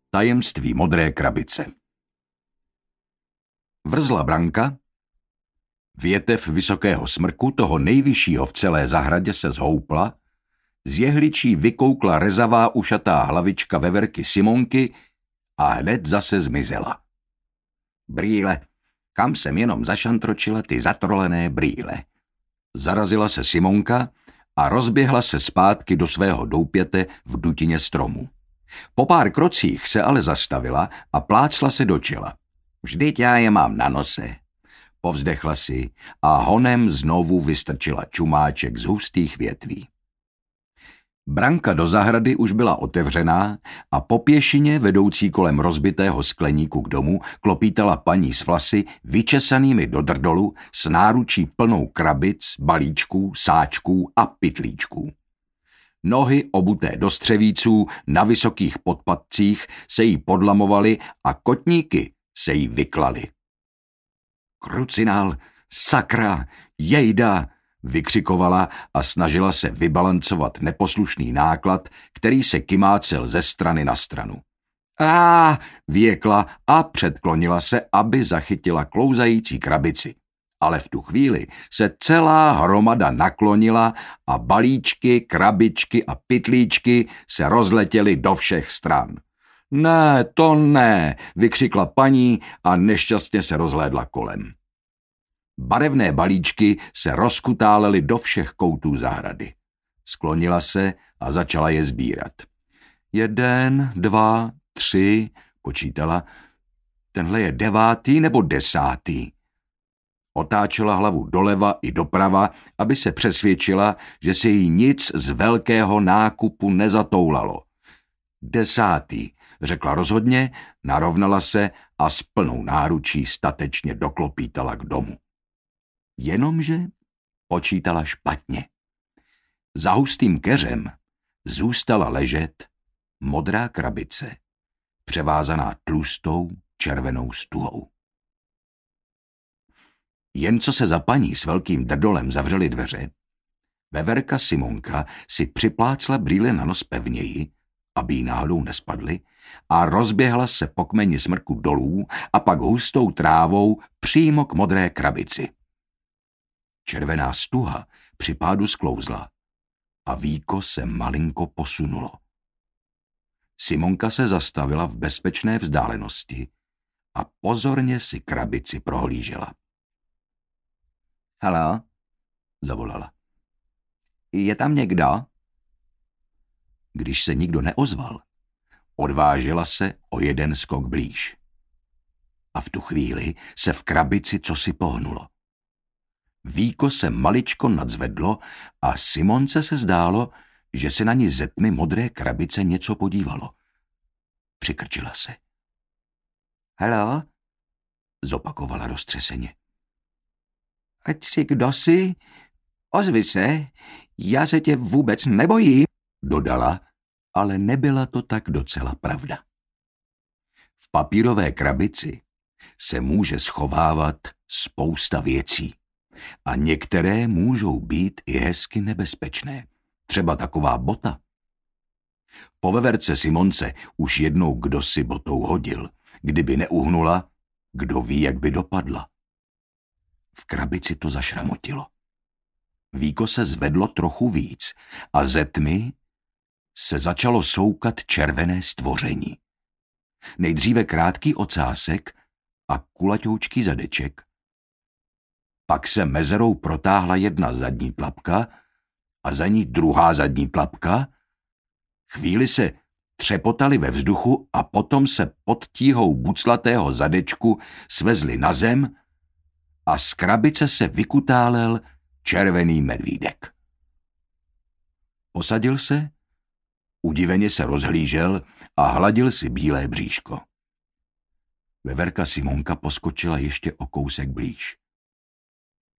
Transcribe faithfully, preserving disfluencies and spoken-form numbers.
Tajemství modré krabice. Vrzla Branka, větev vysokého smrku, toho nejvyššího v celé zahradě, se zhoupla, z jehličí vykoukla rezavá ušatá hlavička veverky Simonky a hned zase zmizela. Brýle, kam jsem jenom zašantročila ty zatrolené brýle. Zarazila se Simonka a rozběhla se zpátky do svého doupěte v dutině stromu. Po pár krocích se ale zastavila a plácla se do čela. Vždyť já je mám na nose. Povzdechla si a honem znovu vystrčila čumáček z hustých větví. Branka do zahrady už byla otevřená a po pěšině vedoucí kolem rozbitého skleníku k domu klopítala paní s vlasy vyčesanými do drdolu s náručí plnou krabic, balíčků, sáčků a pytlíčků. Nohy obuté do střevíců na vysokých podpatcích se jí podlamovaly a kotníky se jí vyklaly. Krucinál, sakra, jejda, vykřikovala a snažila se vybalancovat neposlušný náklad, který se kymácel ze strany na stranu. Á, věkla a předklonila se, aby zachytila klouzající krabici. Ale v tu chvíli se celá hromada naklonila a balíčky, krabičky a pytlíčky se rozletěly do všech stran. Ne, to ne, vykřikla paní a nešťastně se rozhlédla kolem. Barevné balíčky se rozkutálely do všech koutů zahrady. Sklonila se a začala je sbírat. Jeden, dva, tři, počítala. Tenhle je devátý nebo desátý. Otáčela hlavu doleva i doprava, aby se přesvědčila, že se jí nic z velkého nákupu nezatoulalo. Desátý, řekla rozhodně, narovnala se a s plnou náručí statečně doklopítala k domu. Jenomže počítala špatně. Za hustým keřem zůstala ležet modrá krabice, převázaná tlustou červenou stuhou. Jen co se za paní s velkým drdolem zavřely dveře, veverka Simonka si připlácla brýle na nos pevněji, aby jí náhodou nespadly, a rozběhla se po kmeni smrku dolů a pak hustou trávou přímo k modré krabici. Červená stuha při pádu sklouzla a víko se malinko posunulo. Simonka se zastavila v bezpečné vzdálenosti a pozorně si krabici prohlížela. Haló, zavolala. Je tam někdo? Když se nikdo neozval, odvážila se o jeden skok blíž. A v tu chvíli se v krabici cosi pohnulo. Víko se maličko nadzvedlo a Simonce se zdálo, že se na ní ze tmy modré krabice něco podívalo. Přikrčila se. Haló, zopakovala roztřeseně. Ať si kdo jsi, ozvi se, já se tě vůbec nebojím, dodala, ale nebyla to tak docela pravda. V papírové krabici se může schovávat spousta věcí a některé můžou být i hezky nebezpečné, třeba taková bota. Po veverce Simonce už jednou kdosi botou hodil, kdyby neuhnula, kdo ví, jak by dopadla. V krabici to zašramotilo. Víko se zvedlo trochu víc a ze tmy se začalo soukat červené stvoření. Nejdříve krátký ocásek a kulaťoučký zadeček. Pak se mezerou protáhla jedna zadní tlapka a za ní druhá zadní tlapka. Chvíli se třepotali ve vzduchu a potom se pod tíhou buclatého zadečku svezli na zem a z krabice se vykutálel červený medvídek. Posadil se, udiveně se rozhlížel a hladil si bílé bříško. Veverka Simonka poskočila ještě o kousek blíž.